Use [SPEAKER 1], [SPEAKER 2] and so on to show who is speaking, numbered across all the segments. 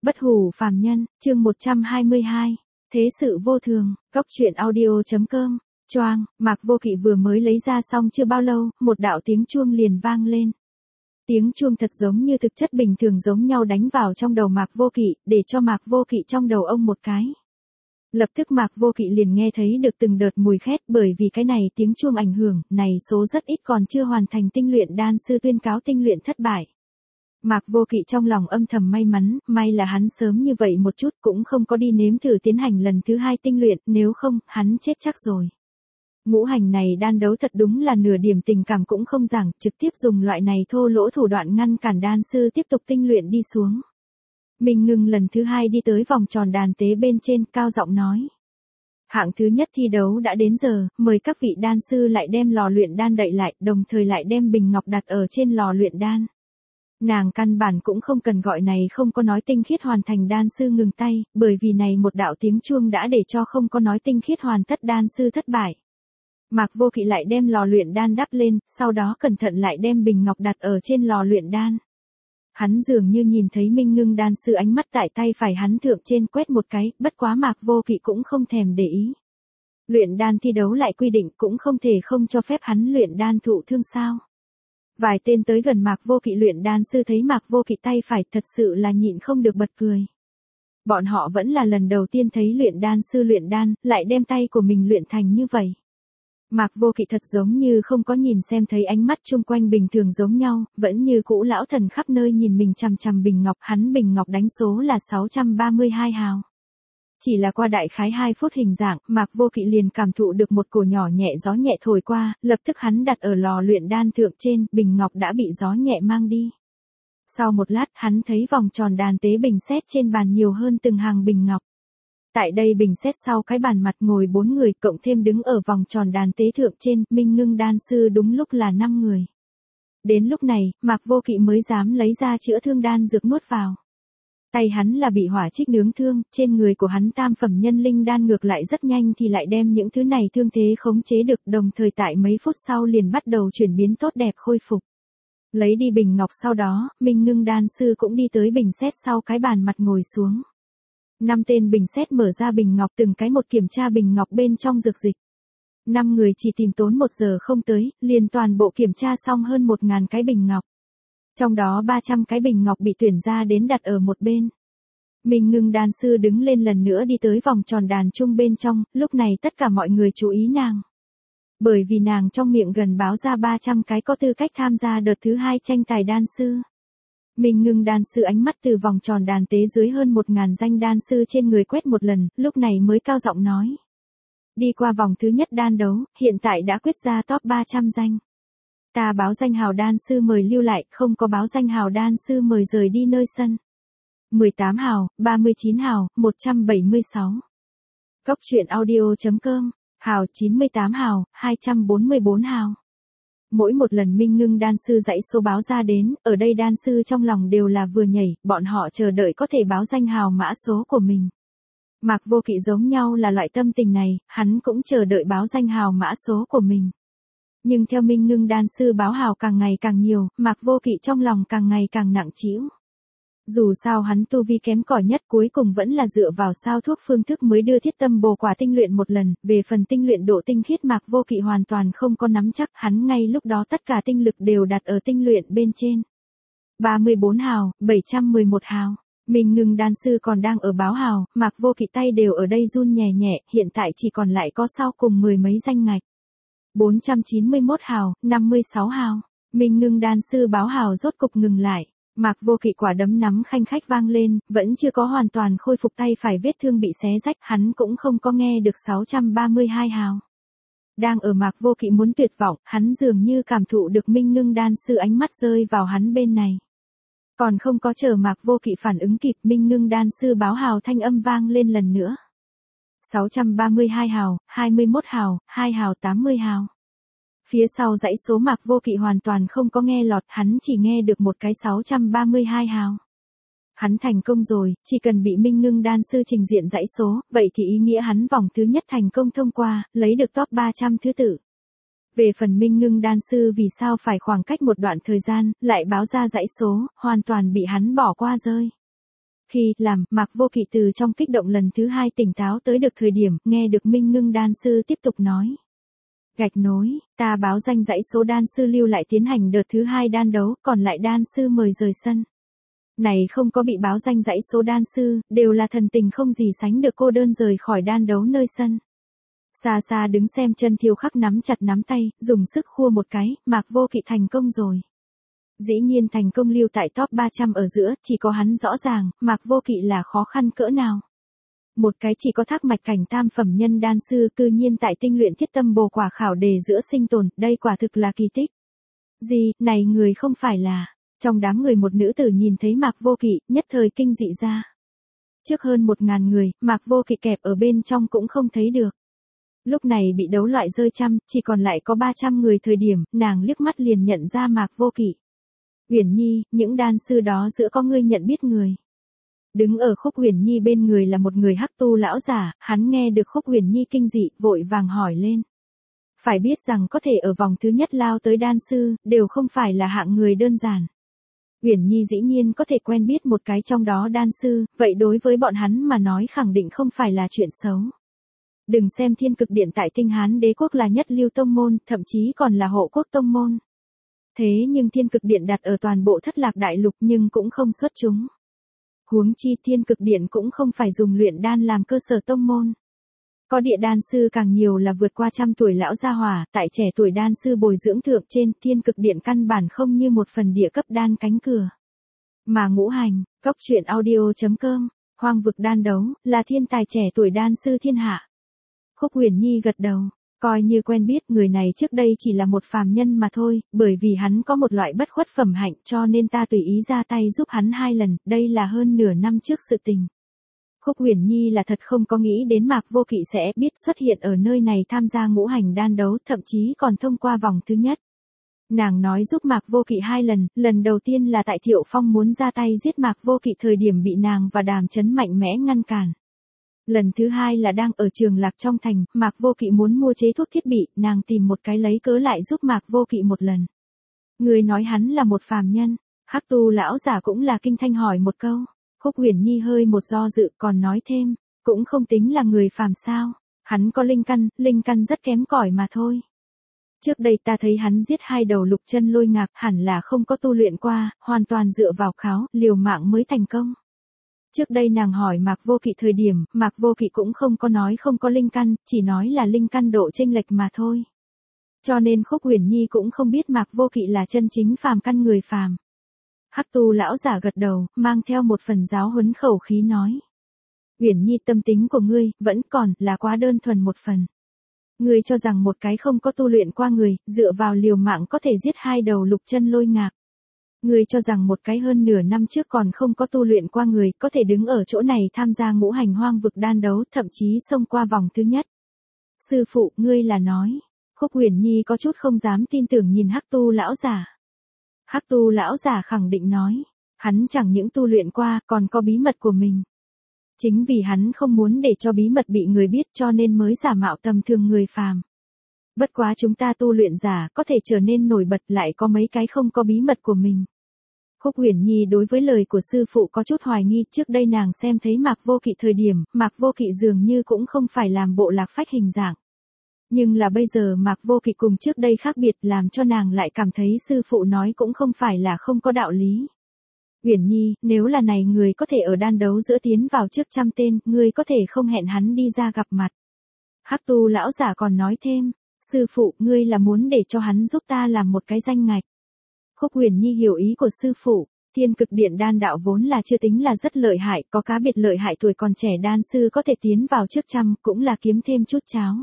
[SPEAKER 1] Bất hủ phàm nhân, chương 122. Thế sự vô thường, góc truyện audio.com. Choang, Mạc Vô Kỵ vừa mới lấy ra xong chưa bao lâu, một đạo tiếng chuông liền vang lên. Tiếng chuông thật giống như thực chất bình thường giống nhau đánh vào trong đầu Mạc Vô Kỵ, để cho Mạc Vô Kỵ trong đầu ông một cái. Lập tức Mạc Vô Kỵ liền nghe thấy được từng đợt mùi khét, bởi vì cái này tiếng chuông ảnh hưởng, này số rất ít còn chưa hoàn thành tinh luyện đan sư tuyên cáo tinh luyện thất bại. Mạc Vô Kỵ trong lòng âm thầm may mắn, may là hắn sớm như vậy một chút cũng không có đi nếm thử tiến hành lần thứ hai tinh luyện, nếu không, hắn chết chắc rồi. Ngũ hành này đan đấu thật đúng là nửa điểm tình cảm cũng không giảng, trực tiếp dùng loại này thô lỗ thủ đoạn ngăn cản đan sư tiếp tục tinh luyện đi xuống. Minh Ngưng lần thứ hai đi tới vòng tròn đàn tế bên trên, cao giọng nói. Hạng thứ nhất thi đấu đã đến giờ, mời các vị đan sư lại đem lò luyện đan đậy lại, đồng thời lại đem bình ngọc đặt ở trên lò luyện đan. Nàng căn bản cũng không cần gọi này không có nói tinh khiết hoàn thành đan sư ngừng tay, bởi vì này một đạo tiếng chuông đã để cho không có nói tinh khiết hoàn tất đan sư thất bại. Mạc Vô Kỵ lại đem lò luyện đan đắp lên, sau đó cẩn thận lại đem bình ngọc đặt ở trên lò luyện đan. Hắn dường như nhìn thấy Minh Ngưng đan sư ánh mắt tại tay phải hắn thượng trên quét một cái, bất quá Mạc Vô Kỵ cũng không thèm để ý. Luyện đan thi đấu lại quy định cũng không thể không cho phép hắn luyện đan thụ thương sao. Vài tên tới gần Mạc Vô Kỵ luyện đan sư thấy Mạc Vô Kỵ tay phải thật sự là nhịn không được bật cười. Bọn họ vẫn là lần đầu tiên thấy luyện đan sư luyện đan, lại đem tay của mình luyện thành như vậy. Mạc Vô Kỵ thật giống như không có nhìn xem thấy ánh mắt chung quanh bình thường giống nhau, vẫn như cũ lão thần khắp nơi nhìn mình chằm chằm bình ngọc, hắn bình ngọc đánh số là 632 hào. Chỉ là qua đại khái 2 phút hình dạng, Mạc Vô Kỵ liền cảm thụ được một cổ nhỏ nhẹ gió nhẹ thổi qua, lập tức hắn đặt ở lò luyện đan thượng trên, bình ngọc đã bị gió nhẹ mang đi. Sau một lát, hắn thấy vòng tròn đàn tế bình xét trên bàn nhiều hơn từng hàng bình ngọc. Tại đây bình xét sau cái bàn mặt ngồi 4 người, cộng thêm đứng ở vòng tròn đàn tế thượng trên, Minh Ngưng đan sư đúng lúc là 5 người. Đến lúc này, Mạc Vô Kỵ mới dám lấy ra chữa thương đan dược nuốt vào. Tay hắn là bị hỏa trích nướng thương, trên người của hắn tam phẩm nhân linh đan ngược lại rất nhanh thì lại đem những thứ này thương thế khống chế được, đồng thời tại mấy phút sau liền bắt đầu chuyển biến tốt đẹp khôi phục. Lấy đi bình ngọc sau đó, Minh Ngưng đan sư cũng đi tới bình xét sau cái bàn mặt ngồi xuống. 5 tên bình xét mở ra bình ngọc từng cái một kiểm tra bình ngọc bên trong dược dịch. 5 người chỉ tìm tốn 1 giờ không tới, liền toàn bộ kiểm tra xong hơn 1000 cái bình ngọc. Trong đó 300 cái bình ngọc bị tuyển ra đến đặt ở một bên. Minh Ngưng đan sư đứng lên lần nữa đi tới vòng tròn đàn chung bên trong, lúc này tất cả mọi người chú ý nàng. Bởi vì nàng trong miệng gần báo ra 300 cái có tư cách tham gia đợt thứ 2 tranh tài đan sư. Minh Ngưng đan sư ánh mắt từ vòng tròn đàn tế dưới hơn 1000 danh đan sư trên người quét một lần, lúc này mới cao giọng nói. Đi qua vòng thứ nhất đan đấu, hiện tại đã quyết ra top 300 danh. Ta báo danh hào đan sư mời lưu lại, không có báo danh hào đan sư mời rời đi nơi sân. 18 hào, 39 hào, 176. Góc truyện audio.com, hào 98 hào, 244 hào. Mỗi một lần Minh Ngưng đan sư dãy số báo ra đến, ở đây đan sư trong lòng đều là vừa nhảy, bọn họ chờ đợi có thể báo danh hào mã số của mình. Mạc Vô Kỵ giống nhau là loại tâm tình này, hắn cũng chờ đợi báo danh hào mã số của mình. Nhưng theo Minh Ngưng đan sư báo hào càng ngày càng nhiều, Mạc Vô Kỵ trong lòng càng ngày càng nặng trĩu. Dù sao hắn tu vi kém cỏi nhất cuối cùng vẫn là dựa vào sao thuốc phương thức mới đưa thiết tâm bồ quả tinh luyện một lần, về phần tinh luyện độ tinh khiết Mạc Vô Kỵ hoàn toàn không có nắm chắc, hắn ngay lúc đó tất cả tinh lực đều đặt ở tinh luyện bên trên. 34 hào, 711 hào. Minh Ngưng đan sư còn đang ở báo hào, Mạc Vô Kỵ tay đều ở đây run nhẹ nhẹ, hiện tại chỉ còn lại có sau cùng 10 mấy danh ngạch. 491 hào, 56 hào. Minh Ngưng đan sư báo hào rốt cục ngừng lại. Mạc Vô Kỵ quả đấm nắm khanh khách vang lên, vẫn chưa có hoàn toàn khôi phục tay phải vết thương bị xé rách, hắn cũng không có nghe được 632 hào. Đang ở Mạc Vô Kỵ muốn tuyệt vọng, hắn dường như cảm thụ được Minh Ngưng đan sư ánh mắt rơi vào hắn bên này. Còn không có chờ Mạc Vô Kỵ phản ứng kịp, Minh Ngưng đan sư báo hào thanh âm vang lên lần nữa. 632 hào, 21 hào, 2 hào 80 hào. Phía sau dãy số Mạc Vô Kỵ hoàn toàn không có nghe lọt, hắn chỉ nghe được một cái 632 hào. Hắn thành công rồi, chỉ cần bị Minh Ngưng đan sư trình diện dãy số, vậy thì ý nghĩa hắn vòng thứ nhất thành công thông qua, lấy được top 300 thứ tự. Về phần Minh Ngưng đan sư vì sao phải khoảng cách một đoạn thời gian, lại báo ra dãy số, hoàn toàn bị hắn bỏ qua rơi. Khi làm, Mạc Vô Kỵ từ trong kích động lần thứ 2 tỉnh táo tới được thời điểm, nghe được Minh Ngưng đan sư tiếp tục nói. Gạch nối, ta báo danh dãy số đan sư lưu lại tiến hành đợt thứ 2 đan đấu, còn lại đan sư mời rời sân. Này không có bị báo danh dãy số đan sư, đều là thần tình không gì sánh được cô đơn rời khỏi đan đấu nơi sân. Xa xa đứng xem chân Thiêu Khắc nắm chặt nắm tay, dùng sức khua một cái, Mạc Vô Kỵ thành công rồi. Dĩ nhiên thành công lưu tại top 300 ở giữa, chỉ có hắn rõ ràng, Mạc Vô Kỵ là khó khăn cỡ nào. Một cái chỉ có thác mạch cảnh tam phẩm nhân đan sư cư nhiên tại tinh luyện thiết tâm bồ quả khảo đề giữa sinh tồn, đây quả thực là kỳ tích. Gì, này người không phải là, trong đám người một nữ tử nhìn thấy Mạc Vô Kỵ, nhất thời kinh dị ra. Trước hơn 1000 người, Mạc Vô Kỵ kẹp ở bên trong cũng không thấy được. Lúc này bị đấu loại rơi trăm, chỉ còn lại có 300 người thời điểm, nàng liếc mắt liền nhận ra Mạc Vô Kỵ. Uyển Nhi, những đan sư đó giữa có ngươi nhận biết người. Đứng ở Khúc Uyển Nhi bên người là một người hắc tu lão giả, hắn nghe được Khúc Uyển Nhi kinh dị, vội vàng hỏi lên. Phải biết rằng có thể ở vòng thứ nhất lao tới đan sư, đều không phải là hạng người đơn giản. Uyển Nhi dĩ nhiên có thể quen biết một cái trong đó đan sư, vậy đối với bọn hắn mà nói khẳng định không phải là chuyện xấu. Đừng xem Thiên Cực Điện tại Tinh Hán Đế quốc là nhất lưu tông môn, thậm chí còn là hộ quốc tông môn. Thế nhưng Thiên Cực Điện đặt ở toàn bộ Thất Lạc Đại Lục nhưng cũng không xuất chúng. Huống chi Thiên Cực Điện cũng không phải dùng luyện đan làm cơ sở tông môn. Có địa đan sư càng nhiều là vượt qua 100 tuổi lão gia hỏa, tại trẻ tuổi đan sư bồi dưỡng thượng trên, Thiên Cực Điện căn bản không như một phần địa cấp đan cánh cửa. Mà Ngũ Hành, Goctruyện.audio.com, Hoang vực đan đấu, là thiên tài trẻ tuổi đan sư thiên hạ. Khúc Uyển Nhi gật đầu, coi như quen biết người này trước đây chỉ là một phàm nhân mà thôi, bởi vì hắn có một loại bất khuất phẩm hạnh cho nên ta tùy ý ra tay giúp hắn 2 lần, đây là hơn nửa năm trước sự tình. Khúc Uyển Nhi là thật không có nghĩ đến Mạc Vô Kỵ sẽ biết xuất hiện ở nơi này tham gia ngũ hành đan đấu, thậm chí còn thông qua vòng thứ nhất. Nàng nói giúp Mạc Vô Kỵ 2 lần, lần đầu tiên là tại Thiệu Phong muốn ra tay giết Mạc Vô Kỵ thời điểm bị nàng và Đàm Chấn mạnh mẽ ngăn cản. Lần thứ 2 là đang ở Trường Lạc trong thành, Mạc Vô Kỵ muốn mua chế thuốc thiết bị, nàng tìm một cái lấy cớ lại giúp Mạc Vô Kỵ một lần. Người nói hắn là một phàm nhân, hắc tu lão giả cũng là kinh thanh hỏi một câu. Khúc Uyển Nhi hơi một do dự còn nói thêm, cũng không tính là người phàm sao, hắn có linh căn rất kém cỏi mà thôi. Trước đây ta thấy hắn giết 2 đầu lục chân lôi ngạc, hẳn là không có tu luyện qua, hoàn toàn dựa vào kháo, liều mạng mới thành công. Trước đây nàng hỏi Mạc Vô Kỵ thời điểm, Mạc Vô Kỵ cũng không có nói không có linh căn, chỉ nói là linh căn độ chênh lệch mà thôi. Cho nên Khúc Uyển Nhi cũng không biết Mạc Vô Kỵ là chân chính phàm căn người phàm. Hắc tu lão giả gật đầu, mang theo một phần giáo huấn khẩu khí nói. Uyển Nhi, tâm tính của ngươi, vẫn còn, là quá đơn thuần một phần. Ngươi cho rằng một cái không có tu luyện qua người, dựa vào liều mạng có thể giết 2 đầu lục chân lôi ngạc. Ngươi cho rằng một cái hơn nửa năm trước còn không có tu luyện qua người, có thể đứng ở chỗ này tham gia ngũ hành hoang vực đan đấu, thậm chí xông qua vòng thứ nhất. Sư phụ, ngươi là nói. Khúc Uyển Nhi có chút không dám tin tưởng nhìn Hắc tu lão giả. Hắc tu lão giả khẳng định nói, hắn chẳng những tu luyện qua, còn có bí mật của mình. Chính vì hắn không muốn để cho bí mật bị người biết cho nên mới giả mạo tầm thường người phàm. Bất quá chúng ta tu luyện giả có thể trở nên nổi bật, lại có mấy cái không có bí mật của mình. Khúc Uyển Nhi đối với lời của sư phụ có chút hoài nghi, trước đây nàng xem thấy Mạc Vô Kỵ thời điểm, Mạc Vô Kỵ dường như cũng không phải làm bộ lạc phách hình dạng. Nhưng là bây giờ Mạc Vô Kỵ cùng trước đây khác biệt, làm cho nàng lại cảm thấy sư phụ nói cũng không phải là không có đạo lý. Uyển Nhi, nếu là này người có thể ở đan đấu giữa tiến vào trước 100 tên, ngươi có thể không hẹn hắn đi ra gặp mặt. Hắc tu lão giả còn nói thêm, sư phụ, ngươi là muốn để cho hắn giúp ta làm một cái danh ngạch. Khúc Uyển Nhi hiểu ý của sư phụ, Thiên Cực Điện đan đạo vốn là chưa tính là rất lợi hại, có cá biệt lợi hại tuổi còn trẻ đan sư có thể tiến vào trước 100, cũng là kiếm thêm chút cháo.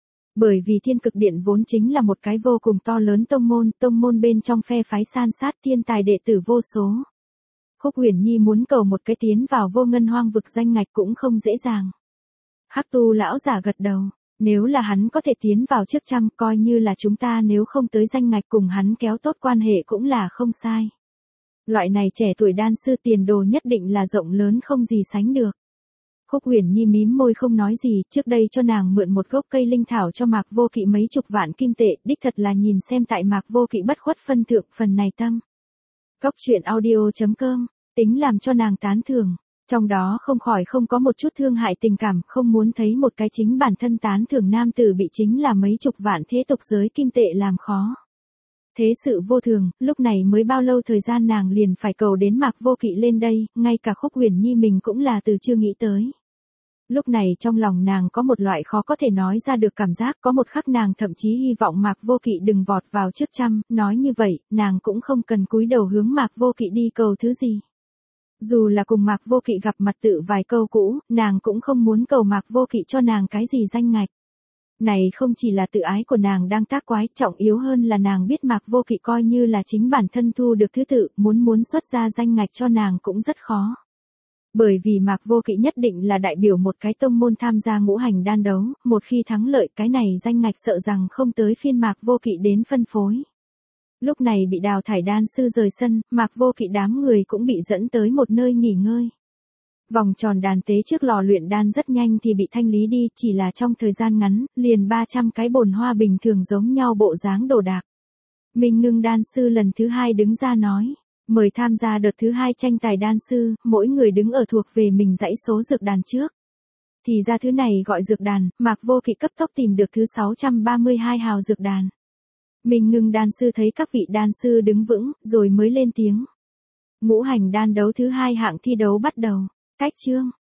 [SPEAKER 1] Bởi vì Thiên Cực Điện vốn chính là một cái vô cùng to lớn tông môn bên trong phe phái san sát, thiên tài đệ tử vô số. Khúc Uyển Nhi muốn cầu một cái tiến vào vô ngân hoang vực danh ngạch cũng không dễ dàng. Hắc tu lão giả gật đầu, nếu là hắn có thể tiến vào trước 100, coi như là chúng ta nếu không tới danh ngạch cùng hắn kéo tốt quan hệ cũng là không sai. Loại này trẻ tuổi đan sư tiền đồ nhất định là rộng lớn không gì sánh được. Khúc Uyển Nhi mím môi không nói gì, trước đây cho nàng mượn một gốc cây linh thảo cho Mạc Vô Kỵ mấy chục vạn kim tệ, đích thật là nhìn xem tại Mạc Vô Kỵ bất khuất phân thượng phần này tâm. Goctruyện.audio.com, tính làm cho nàng tán thưởng. Trong đó không khỏi không có một chút thương hại tình cảm, không muốn thấy một cái chính bản thân tán thưởng nam tử bị chính là mấy chục vạn thế tục giới kim tệ làm khó. Thế sự vô thường, lúc này mới bao lâu thời gian nàng liền phải cầu đến Mạc Vô Kỵ lên đây, ngay cả Khúc Uyển Nhi mình cũng là từ chưa nghĩ tới. Lúc này trong lòng nàng có một loại khó có thể nói ra được cảm giác, có một khắc nàng thậm chí hy vọng Mạc Vô Kỵ đừng vọt vào trước trăm, nói như vậy, nàng cũng không cần cúi đầu hướng Mạc Vô Kỵ đi cầu thứ gì. Dù là cùng Mạc Vô Kỵ gặp mặt tự vài câu cũ, nàng cũng không muốn cầu Mạc Vô Kỵ cho nàng cái gì danh ngạch. Này không chỉ là tự ái của nàng đang tác quái, trọng yếu hơn là nàng biết Mạc Vô Kỵ coi như là chính bản thân thu được thứ tự, muốn xuất ra danh ngạch cho nàng cũng rất khó. Bởi vì Mạc Vô Kỵ nhất định là đại biểu một cái tông môn tham gia ngũ hành đan đấu, một khi thắng lợi cái này danh ngạch sợ rằng không tới phiên Mạc Vô Kỵ đến phân phối. Lúc này bị đào thải đan sư rời sân, Mạc Vô Kỵ đám người cũng bị dẫn tới một nơi nghỉ ngơi. Vòng tròn đàn tế trước lò luyện đan rất nhanh thì bị thanh lý đi, chỉ là trong thời gian ngắn, liền 300 cái bồn hoa bình thường giống nhau bộ dáng đồ đạc. Minh Ngưng đan sư lần thứ 2 đứng ra nói, mời tham gia đợt thứ 2 tranh tài đan sư, mỗi người đứng ở thuộc về mình dãy số dược đàn trước. Thì ra thứ này gọi dược đàn, Mạc Vô Kỵ cấp tốc tìm được thứ 632 hào dược đàn. Minh Ngưng đan sư thấy các vị đan sư đứng vững, rồi mới lên tiếng. Ngũ hành đan đấu thứ 2 hạng thi đấu bắt đầu. Cách chương